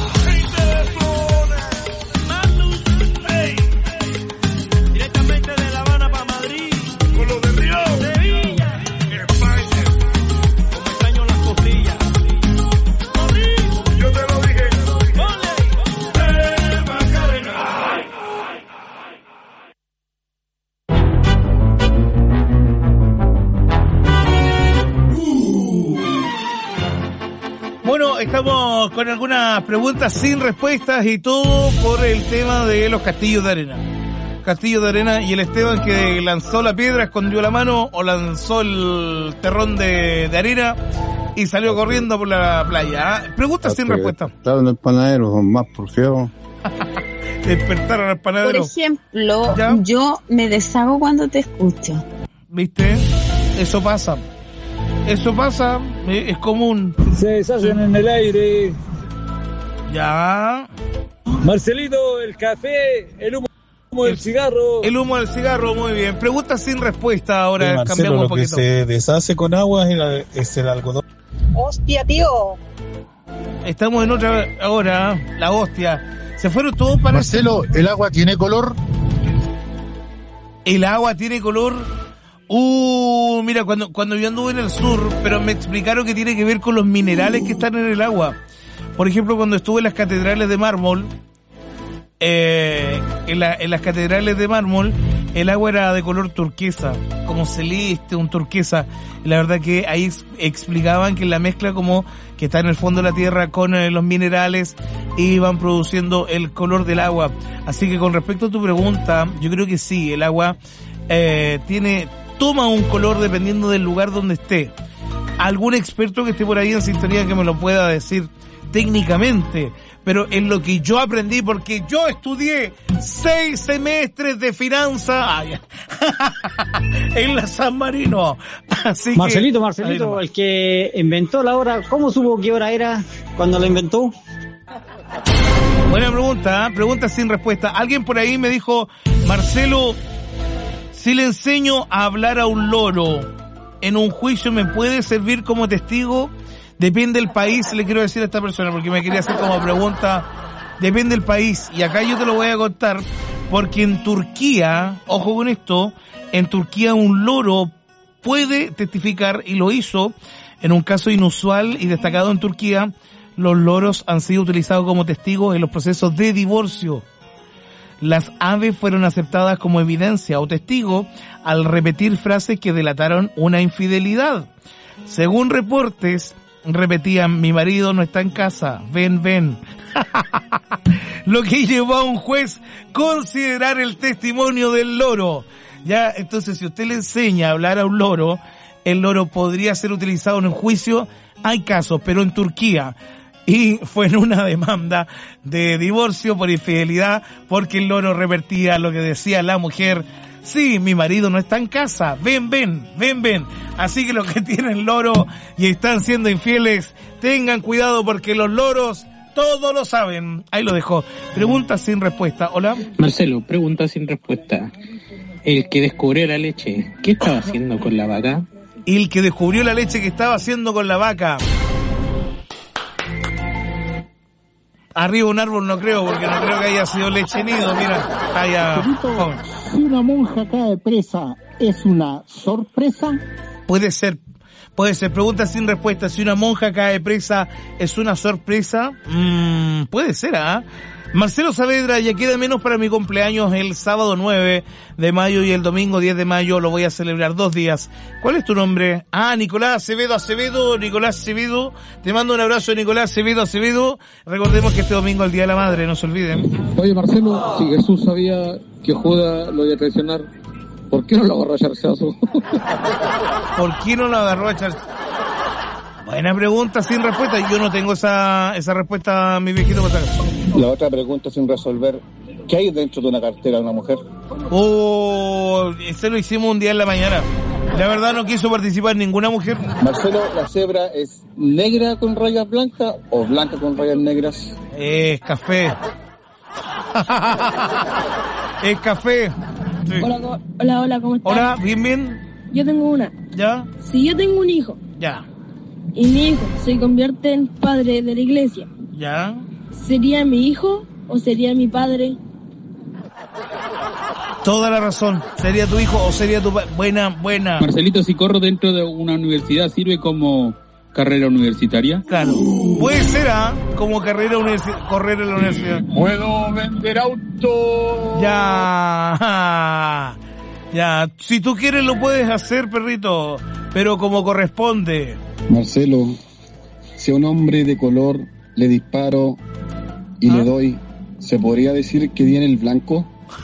Directamente de la Vamos con algunas preguntas sin respuestas y todo por el tema de los castillos de arena. Castillos de arena y el Esteban que lanzó la piedra, escondió la mano o lanzó el terrón de, de arena y salió corriendo por la playa. ¿eh? Preguntas sin respuesta. Claro, los panaderos son más porfiados. Despertaron al panadero. Por ejemplo, ¿ya? Yo me deshago cuando te escucho. ¿Viste? Eso pasa. Eso pasa, es común. Se deshacen en el aire. Ya. Marcelito, el café, el humo, humo del cigarro. El humo del cigarro, muy bien. Preguntas sin respuesta ahora, sí, Marcelo, cambiamos un lo poquito. Que se deshace con agua es el, es el algodón. Hostia, tío. Estamos en otra ahora, la hostia. Se fueron todos para... Marcelo, ¿el agua tiene color? ¿El agua tiene color? Uh, mira, cuando, cuando yo anduve en el sur, pero me explicaron que tiene que ver con los minerales que están en el agua. Por ejemplo, cuando estuve en las catedrales de mármol, eh, en, la, en las catedrales de mármol, el agua era de color turquesa, como celeste, un turquesa. La verdad que ahí ex, explicaban que la mezcla como que está en el fondo de la tierra con eh, los minerales iban produciendo el color del agua. Así que con respecto a tu pregunta, yo creo que sí, el agua eh, tiene... toma un color dependiendo del lugar donde esté. Algún experto que esté por ahí en sintonía que me lo pueda decir técnicamente, pero en lo que yo aprendí, porque yo estudié seis semestres de finanzas en la San Marino. Así Marcelito, que, Marcelito, el que inventó la hora, ¿cómo supo qué hora era cuando la inventó? Buena pregunta, ¿eh? Pregunta sin respuesta. Alguien por ahí me dijo, Marcelo, si le enseño a hablar a un loro en un juicio, ¿me puede servir como testigo? Depende del país, le quiero decir a esta persona, porque me quería hacer como pregunta. Depende del país. Y acá yo te lo voy a contar, porque en Turquía, ojo con esto, en Turquía un loro puede testificar, y lo hizo, en un caso inusual y destacado en Turquía. Los loros han sido utilizados como testigos en los procesos de divorcio. Las aves fueron aceptadas como evidencia o testigo al repetir frases que delataron una infidelidad. Según reportes, repetían, mi marido no está en casa, ven, ven. Lo que llevó a un juez considerar el testimonio del loro. Ya, entonces, si usted le enseña a hablar a un loro, el loro podría ser utilizado en un juicio. Hay casos, pero en Turquía... y fue en una demanda de divorcio por infidelidad, porque el loro revertía lo que decía la mujer. Sí, mi marido no está en casa, ven, ven, ven, ven. Así que los que tienen loro y están siendo infieles, tengan cuidado porque los loros todo lo saben. Ahí lo dejó. Pregunta sin respuesta. Hola. Marcelo, pregunta sin respuesta. El que descubrió la leche, ¿qué estaba haciendo con la vaca? El que descubrió la leche, que estaba haciendo con la vaca. Arriba un árbol no creo, porque no creo que haya sido leche nido, mira, haya... Si una monja cae presa, ¿es una sorpresa? Puede ser, puede ser. Pregunta sin respuesta. Si una monja cae presa, ¿es una sorpresa? Mm, puede ser, ¿ah? ¿eh? Marcelo Saavedra, ya queda menos para mi cumpleaños el sábado nueve de mayo y el domingo diez de mayo lo voy a celebrar dos días. ¿Cuál es tu nombre? Ah, Nicolás Acevedo Acevedo, Nicolás Acevedo. Te mando un abrazo, Nicolás Acevedo Acevedo. Recordemos que este domingo es el Día de la Madre, no se olviden. Oye, Marcelo, si Jesús sabía que Judas lo iba a traicionar, ¿por qué no lo agarró a charchazo? ¿Por qué no lo agarró a charchazo? Buena pregunta sin respuesta. Yo no tengo esa esa respuesta, mi viejito. La otra pregunta sin resolver, ¿qué hay dentro de una cartera de una mujer? Oh, este lo hicimos un día en la mañana. La verdad no quiso participar ninguna mujer. Marcelo, ¿la cebra es negra con rayas blancas o blanca con rayas negras? Es café. Es café. Sí. Hola, hola, hola, ¿cómo estás? Hola, bien, bien. Yo tengo una. ¿Ya? Si yo tengo un hijo. Ya. Y mi hijo se convierte en padre de la iglesia. ¿Ya? ¿Sería mi hijo o sería mi padre? Toda la razón. ¿Sería tu hijo o sería tu padre? Buena, buena. Marcelito, si corro dentro de una universidad, ¿sirve como carrera universitaria? Claro. Puede ser, ¿ah? ¿eh? Como carrera universi- correr en la universidad. ¿Puedo vender auto? Ya. Ya. Si tú quieres lo puedes hacer, perrito. Pero como corresponde. Marcelo, si a un hombre de color le disparo y ¿Ah? le doy, ¿se podría decir que viene el blanco?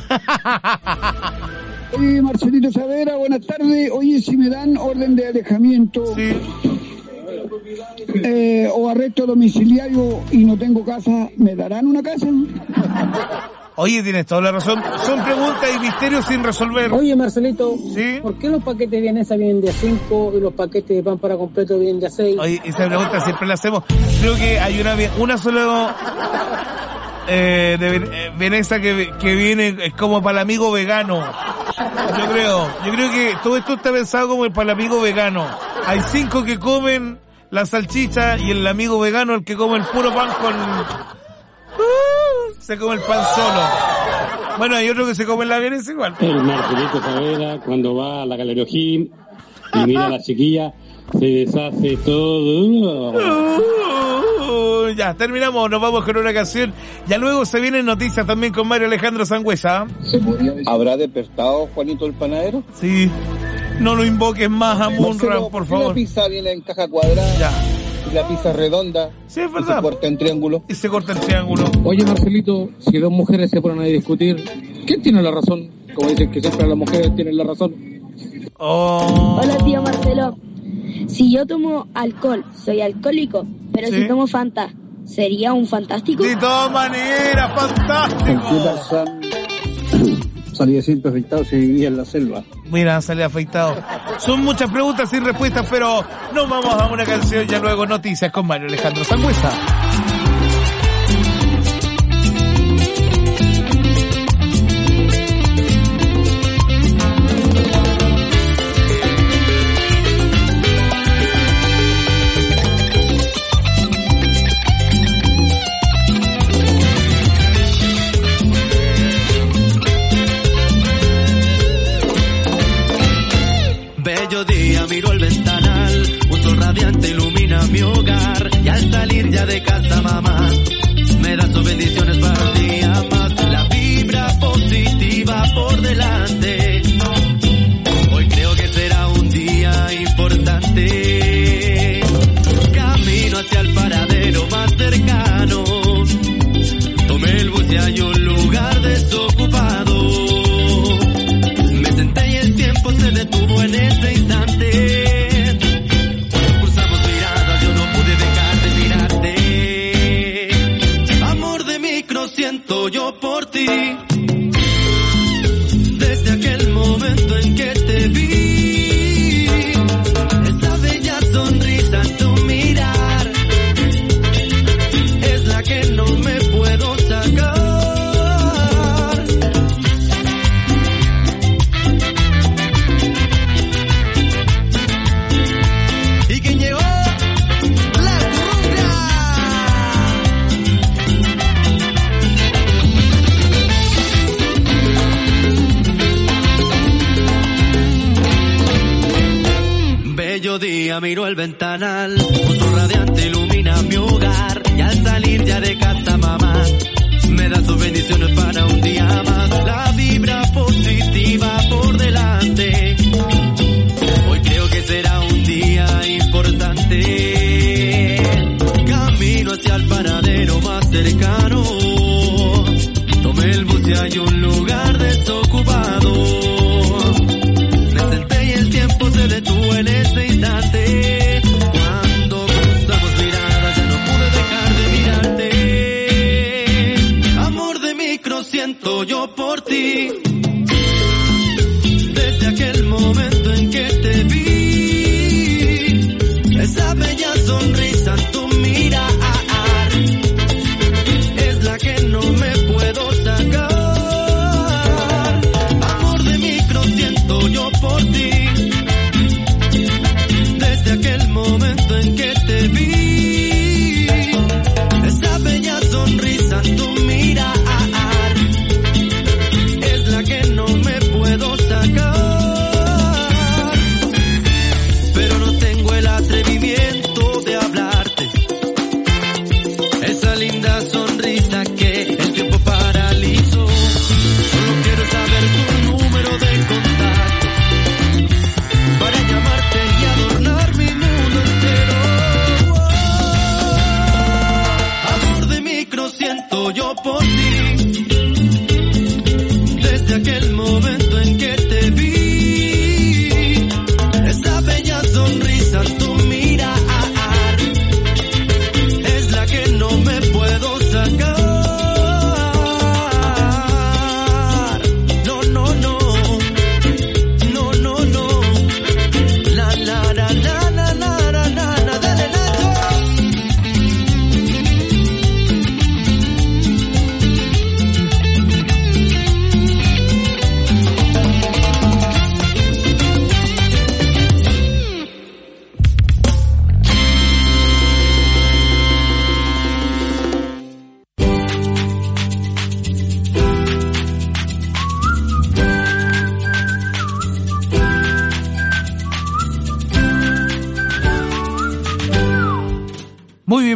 Oye, Marcelito Saavedra, buenas tardes. Oye, si me dan orden de alejamiento eh, o arresto domiciliario y no tengo casa, ¿me darán una casa? Oye, tienes toda la razón. Son preguntas y misterios sin resolver. Oye, Marcelito, ¿sí? ¿Por qué los paquetes de vienesa vienen de a cinco y los paquetes de pan para completo vienen de a seis? Oye, esa pregunta siempre la hacemos. Creo que hay una una sola eh, de eh, vienesa que, que viene es como para el amigo vegano. Yo creo. Yo creo que todo esto está pensado como para el amigo vegano. Hay cinco que comen la salchicha y el amigo vegano el que come el puro pan con... Uh, se come el pan solo. Bueno, hay otro que se come la vienesa igual. El Marcelito Saavedra, cuando va a la Galería O'Higgins y mira a la chiquilla, se deshace todo. Uh, ya, terminamos, nos vamos con una canción. Ya luego se vienen noticias también con Mario Alejandro Sangüesa. ¿Habrá despertado Juanito el panadero? Sí. No lo invoques más a Munra, por favor. La pizza viene en caja cuadrada. Ya. Y la pizza redonda. Sí, es verdad. Y se corta en triángulo. Y se corta en triángulo. Oye, Marcelito, si dos mujeres se ponen a discutir, ¿quién tiene la razón? Como dicen que siempre las mujeres tienen la razón. Oh. Hola, tío Marcelo. Si yo tomo alcohol, soy alcohólico, pero ¿sí? Si tomo Fanta, ¿sería un fantástico? De todas maneras, fantástico. Salía siempre afeitado si vivía en la selva. Mira, sale afeitado. Son muchas preguntas sin respuestas, pero nos vamos a una canción, ya luego noticias con Mario Alejandro Sangüesa. Bello día, miro el ventanal, un sol radiante ilumina mi hogar, y al salir ya de casa mamá, me da sus bendiciones para un día más, la vibra positiva por delante, hoy creo que será un día importante, camino hacia el paradero más cercano, tomé el bus y hay un lugar desocupado, me senté y el tiempo se detuvo en ese instante. Cuando cruzamos miradas yo no pude dejar de mirarte. Amor de micro siento yo por ti. Desde aquel momento en que te vi, esa bella sonrisa en tu mirar es la que no me puedo sacar. Día miro el ventanal, un sol radiante ilumina mi hogar, y al salir ya de casa mamá, me da sus bendiciones para un día más, la vibra positiva por delante, hoy creo que será un día importante, camino hacia el paradero más cercano, tomé el bus y hay un lugar desocupado, me senté y el tiempo se detuvo en ese instante. Cuando cruzamos miradas ya no pude dejar de mirarte. Amor de micro siento yo por ti. Desde aquel momento en que te vi, esa bella sonrisa en tu mirar es la que no me puedo sacar. Amor de micro siento yo por ti. Desde aquel momento en que te vi, esa bella sonrisa en tu mirar es la que no me puedo sacar. Pero no tengo el atrevimiento de hablarte,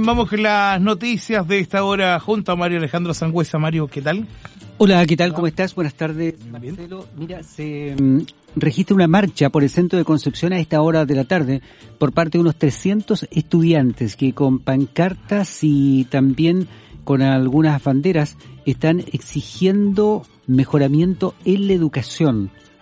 vamos con las noticias de esta hora junto a Mario Alejandro Sangüesa. Mario, ¿qué tal? Hola, ¿qué tal? ¿Cómo estás? Buenas tardes, Marcelo. Mira, se um, registra una marcha por el centro de Concepción a esta hora de la tarde por parte de unos trescientos estudiantes que con pancartas y también con algunas banderas están exigiendo mejoramiento en la educación.